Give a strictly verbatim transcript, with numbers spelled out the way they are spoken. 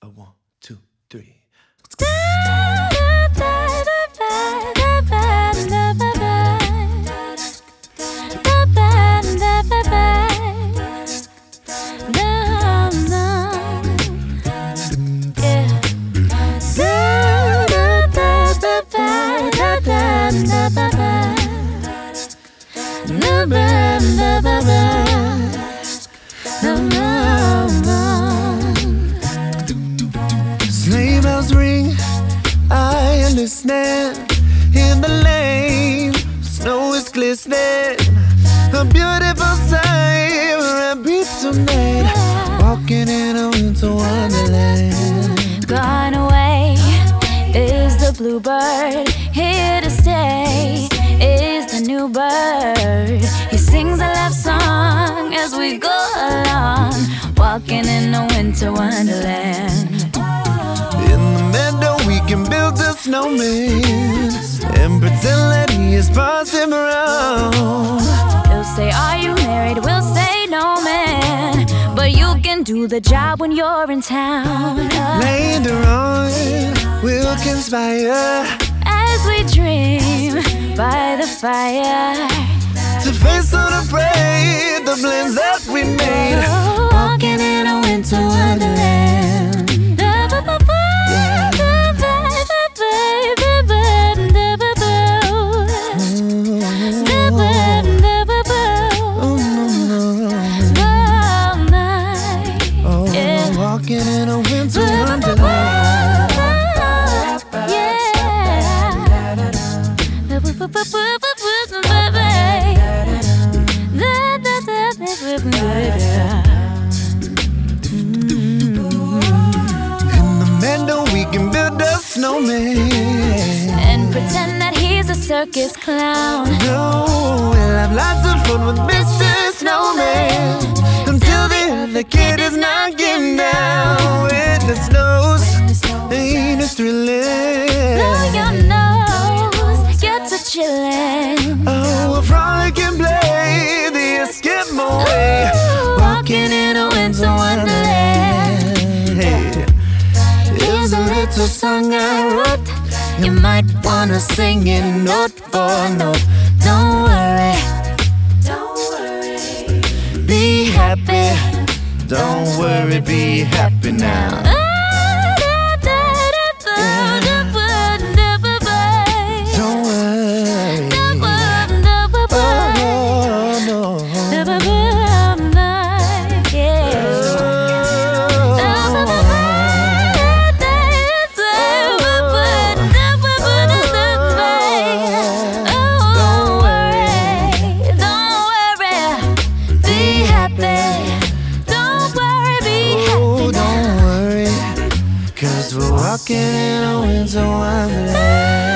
A one, two, three. Sleigh bells ring, I am listening. In the lane, snow is glistening. A beautiful sight, we're happy tonight. Walking in a winter wonderland. Gone away is the bluebird. Here to stay is the new bird. He sings a love song as we go along, walking in a winter wonderland. In the meadow we can build a snowman and pretend that he is passing around. They'll say, are you married? We'll say, no man, but you can do the job when you're in town. Later on we'll conspire as we dream by the fire to face unafraid the plans that we made. Walking in a winter wonderland. Walking in a winter wonderland. In the meadow we can build a snowman and pretend that he's a circus clown. No, we'll have lots of fun with Mister Snowman until the other kid is knocking down. When the snows ain't as thrilling, though your nose gets a chillin'. Oh, we'll frolic and play the Eskimo way. Walking in a winter wonderland. Hey, here's a little song I wrote. You might wanna sing it note for note. Don't worry, don't worry, be happy. Don't worry, be happy now. Don't worry, oh no. Cause we're walking in a winter wonderland.